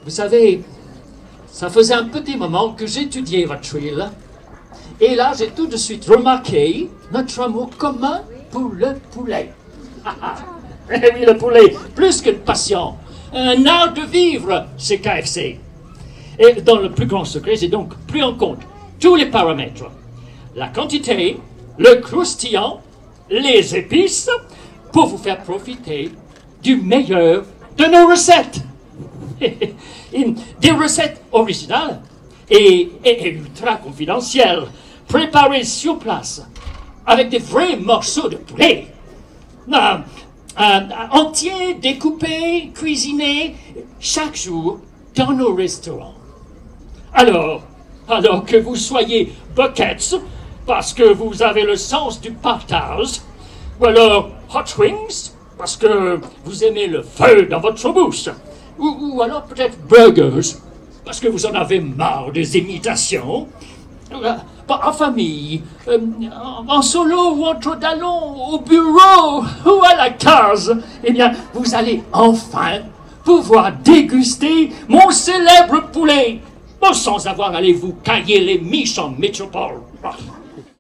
Vous savez, ça faisait un petit moment que j'étudiais votre île. Et là, j'ai tout de suite remarqué notre amour commun pour le poulet. Eh oui, le poulet, plus qu'une passion, un art de vivre chez KFC. Et dans le plus grand secret, j'ai donc pris en compte tous les paramètres. La quantité, le croustillant, les épices, pour vous faire profiter du meilleur de nos recettes. Des recettes originales et ultra confidentielles, préparées sur place, avec des vrais morceaux de poulet. Entiers, découpés, cuisinés, chaque jour dans nos restaurants. Alors que vous soyez buckets, parce que vous avez le sens du partage, ou alors hot wings, parce que vous aimez le feu dans votre bouche, ou alors peut-être burgers, parce que vous en avez marre des imitations, en famille, en solo ou entre dallons, au bureau ou à la case, eh bien, vous allez enfin pouvoir déguster mon célèbre poulet, sans avoir à aller vous cailler les miches en métropole.